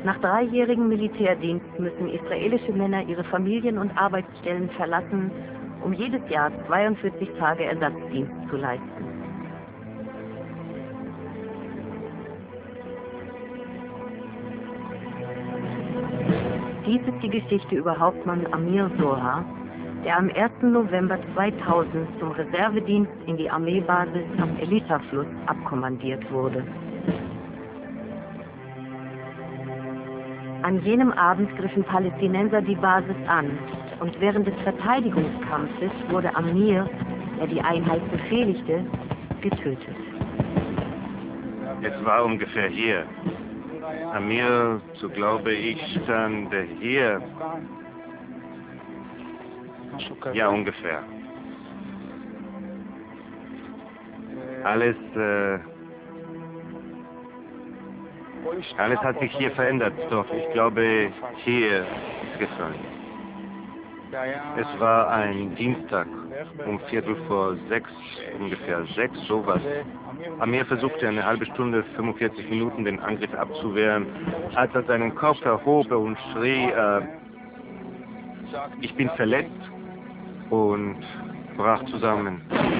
Nach 3-jährigem Militärdienst müssen israelische Männer ihre Familien und Arbeitsstellen verlassen, um jedes Jahr 42 Tage Ersatzdienst zu leisten. Dies ist die Geschichte über Hauptmann Amir Zohar, der am 1. November 2000 zum Reservedienst in die Armeebasis am Elisha-Fluss abkommandiert wurde. An jenem Abend griffen Palästinenser die Basis an und während des Verteidigungskampfes wurde Amir, der die Einheit befehligte, getötet. Es war ungefähr hier. Amir, so glaube ich, stand hier. Ja, ungefähr. Alles hat sich hier verändert, doch ich glaube, hier ist gefallen. Es war ein Dienstag um 5:45, ungefähr 6, sowas. Amir versuchte eine halbe Stunde, 45 Minuten den Angriff abzuwehren, als er seinen Kopf erhob und schrie, ich bin verletzt, und brach zusammen.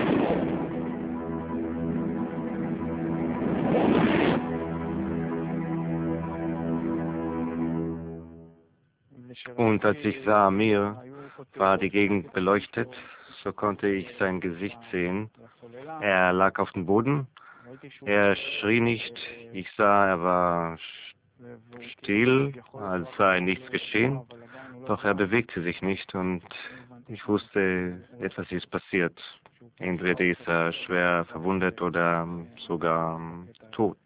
Und als ich sah Amir, war die Gegend beleuchtet, so konnte ich sein Gesicht sehen. Er lag auf dem Boden, er schrie nicht, ich sah, er war still, als sei nichts geschehen, doch er bewegte sich nicht und ich wusste, etwas ist passiert. Entweder ist er schwer verwundet oder sogar tot.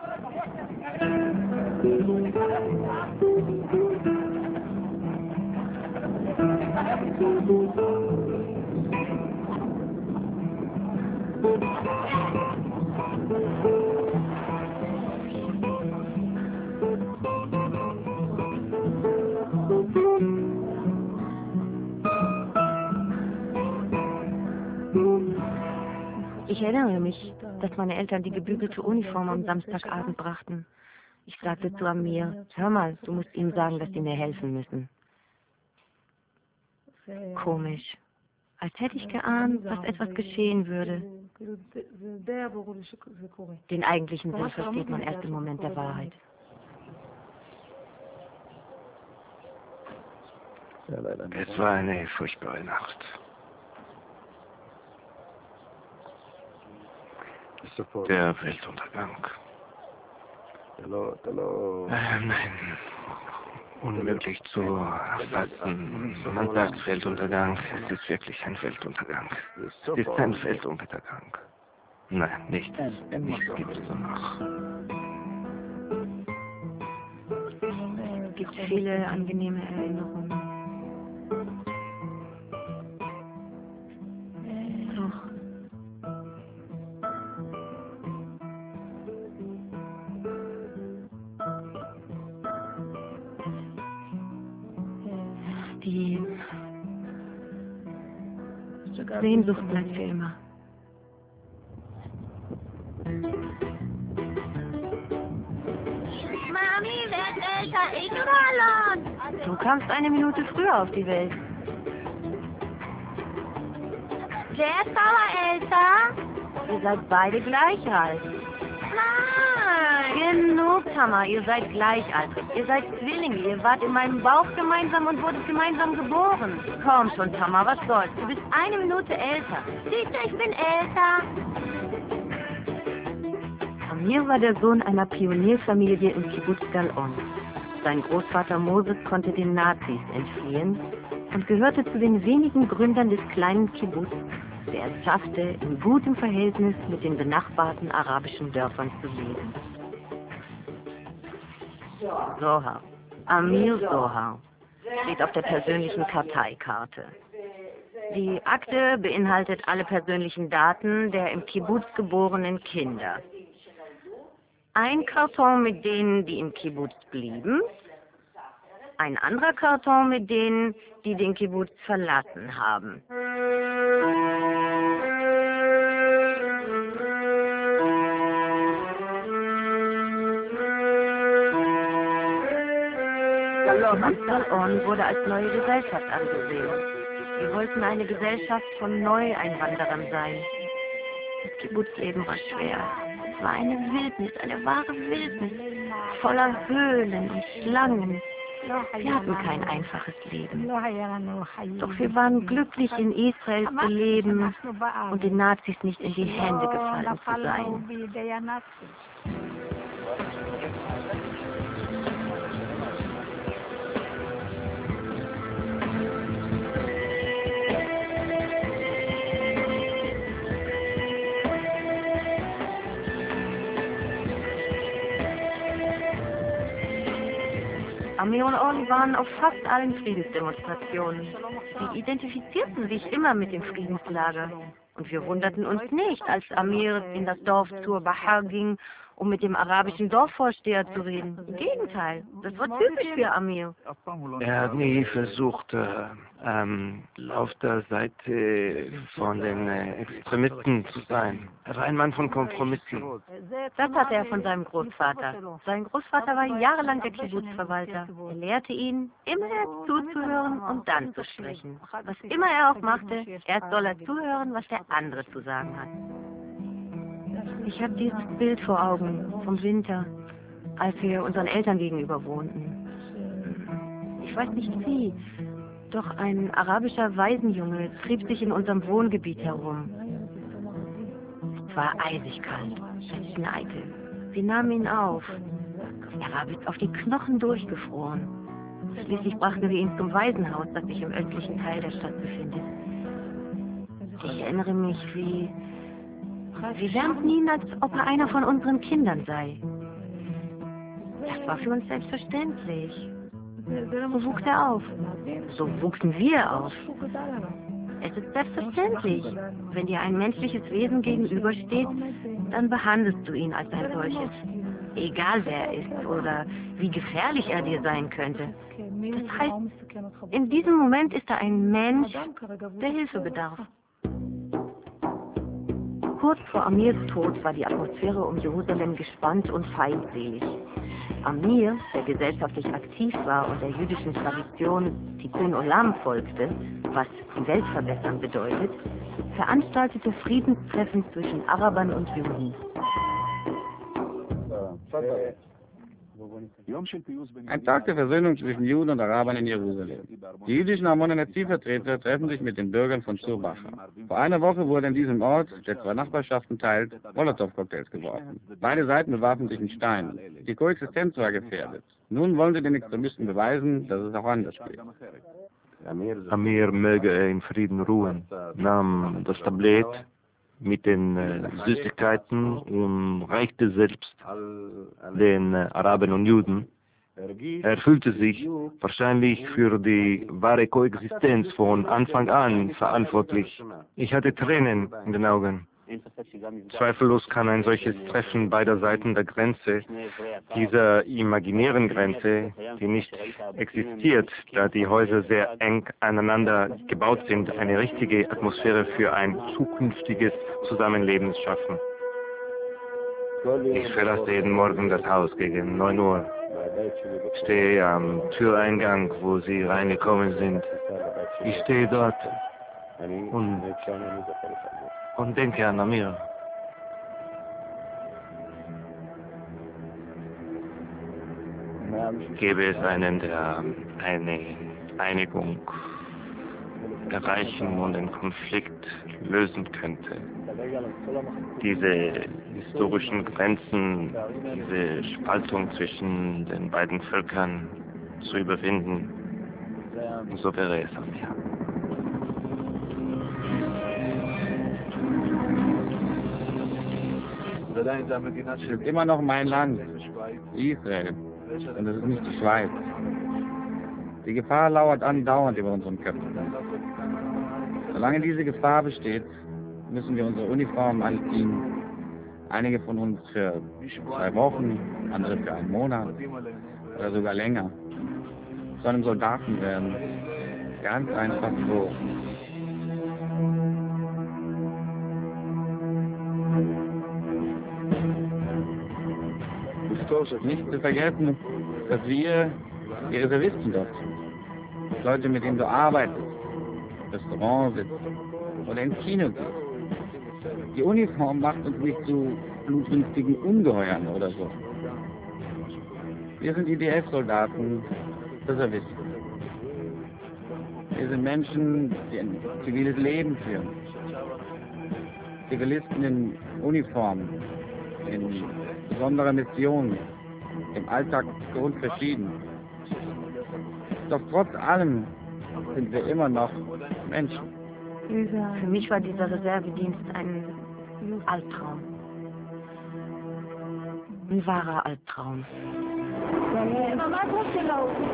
Ich erinnere mich, dass meine Eltern die gebügelte Uniform am Samstagabend brachten. Ich sagte zu Amir, hör mal, du musst ihnen sagen, dass sie mir helfen müssen. Komisch. Als hätte ich geahnt, dass etwas geschehen würde. Den eigentlichen Sinn versteht man erst im Moment der Wahrheit. Es war eine furchtbare Nacht. Der Weltuntergang. Nein, unmöglich zu fassen. Man sagt Weltuntergang, es ist wirklich ein Weltuntergang. Es ist ein Weltuntergang. Nein, nichts gibt es noch. Es gibt viele angenehme Erinnerungen. Doch. Die Sehnsucht bleibt für immer. Mami, wer ist älter, ich oder Alon? Du kamst eine Minute früher auf die Welt. Wer ist aber älter? Ihr seid beide gleich alt. Nein! Genug, Tamar, ihr seid gleich alt. Ihr seid Zwillinge, ihr wart in meinem Bauch gemeinsam und wurdet gemeinsam geboren. Komm schon, Tamar, was soll's? Du bist eine Minute älter. Siehst du, ich bin älter. Amir war der Sohn einer Pionierfamilie im Kibbutz Galon. Sein Großvater Moses konnte den Nazis entfliehen und gehörte zu den wenigen Gründern des kleinen Kibbutz, der es schaffte, in gutem Verhältnis mit den benachbarten arabischen Dörfern zu leben. Zohar. Amir Zohar steht auf der persönlichen Karteikarte. Die Akte beinhaltet alle persönlichen Daten der im Kibbutz geborenen Kinder. Ein Karton mit denen, die im Kibbutz blieben. Ein anderer Karton mit denen, die den Kibbutz verlassen haben. Amsterdam wurde als neue Gesellschaft angesehen. Wir wollten eine Gesellschaft von Neueinwanderern sein. Das Kibbutzleben war schwer. Es war eine Wildnis, eine wahre Wildnis, voller Höhlen und Schlangen. Wir hatten kein einfaches Leben. Doch wir waren glücklich, in Israel zu leben und den Nazis nicht in die Hände gefallen zu sein. Amir und Orly waren auf fast allen Friedensdemonstrationen. Sie identifizierten sich immer mit dem Friedenslager. Und wir wunderten uns nicht, als Amir in das Dorf zur Bahar ging, um mit dem arabischen Dorfvorsteher zu reden. Im Gegenteil, das war typisch für Amir. Er hat nie versucht, auf der Seite von den Extremisten zu sein. Er war ein Mann von Kompromissen. Das hatte er von seinem Großvater. Sein Großvater war jahrelang der Kibbutzverwalter. Er lehrte ihn, immer erst zuzuhören und dann zu sprechen. Was immer er auch machte, erst soll er zuhören, was der andere zu sagen hat. Ich habe dieses Bild vor Augen vom Winter, als wir unseren Eltern gegenüber wohnten. Ich weiß nicht wie, doch ein arabischer Waisenjunge trieb sich in unserem Wohngebiet herum. Es war eisig kalt, es schneite. Wir nahmen ihn auf. Er war bis auf die Knochen durchgefroren. Schließlich brachten wir ihn zum Waisenhaus, das sich im östlichen Teil der Stadt befindet. Ich erinnere mich, wir wärmten ihn, als ob er einer von unseren Kindern sei. Das war für uns selbstverständlich. So wuchs er auf. So wuchsen wir auf. Es ist selbstverständlich. Wenn dir ein menschliches Wesen gegenübersteht, dann behandelst du ihn als ein solches. Egal wer er ist oder wie gefährlich er dir sein könnte. Das heißt, in diesem Moment ist er ein Mensch, der Hilfe bedarf. Kurz vor Amirs Tod war die Atmosphäre um Jerusalem gespannt und feindselig. Amir, der gesellschaftlich aktiv war und der jüdischen Tradition Tikkun Olam folgte, was die Welt verbessern bedeutet, veranstaltete Friedenstreffen zwischen Arabern und Juden. Ein Tag der Versöhnung zwischen Juden und Arabern in Jerusalem. Die jüdischen Ammon-Zielvertreter treffen sich mit den Bürgern von Zur Bacha. Vor einer Woche wurde in diesem Ort, der zwei Nachbarschaften teilt, Molotow-Cocktails geworfen. Beide Seiten bewarfen sich mit Steinen. Die Koexistenz war gefährdet. Nun wollen sie den Extremisten beweisen, dass es auch anders geht. Amir möge in Frieden ruhen, nahm das Tablett mit den Süßigkeiten und reichte selbst den Arabern und Juden. Er fühlte sich wahrscheinlich für die wahre Koexistenz von Anfang an verantwortlich. Ich hatte Tränen in den Augen. Zweifellos kann ein solches Treffen beider Seiten der Grenze, dieser imaginären Grenze, die nicht existiert, da die Häuser sehr eng aneinander gebaut sind, eine richtige Atmosphäre für ein zukünftiges Zusammenleben schaffen. Ich verlasse jeden Morgen das Haus gegen 9 Uhr. Stehe am Türeingang, wo Sie reingekommen sind. Ich stehe dort und denke an Amir. Gäbe es einen, der eine Einigung erreichen und den Konflikt lösen könnte. Diese historischen Grenzen, diese Spaltung zwischen den beiden Völkern zu überwinden, so wäre es Amir. Es ist immer noch mein Land, Israel, und es ist nicht die Schweiz. Die Gefahr lauert andauernd über unseren Köpfen. Solange diese Gefahr besteht, müssen wir unsere Uniformen anziehen. Einige von uns für 2 Wochen, andere für einen Monat oder sogar länger. Zu einem Soldaten werden. Ganz einfach so. Nicht zu vergessen, dass wir Die Reservisten dort. Leute, mit denen du arbeitest, im Restaurant sitzt oder ins Kino gehst. Die Uniform macht uns nicht zu blutrünstigen Ungeheuern oder so. Wir sind IDF-Soldaten, Reservisten. Wir sind Menschen, die ein ziviles Leben führen. Zivilisten in Uniform, in besonderer Mission, im Alltag grundverschieden. Doch trotz allem sind wir immer noch Menschen. Für mich war dieser Reservedienst ein Albtraum. Ein wahrer Albtraum. Mama ist losgelaufen.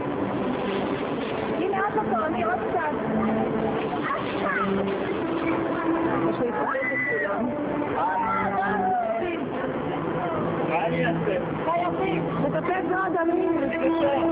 Die Nase vor mir runter. Vai a te, se ti perdo da me.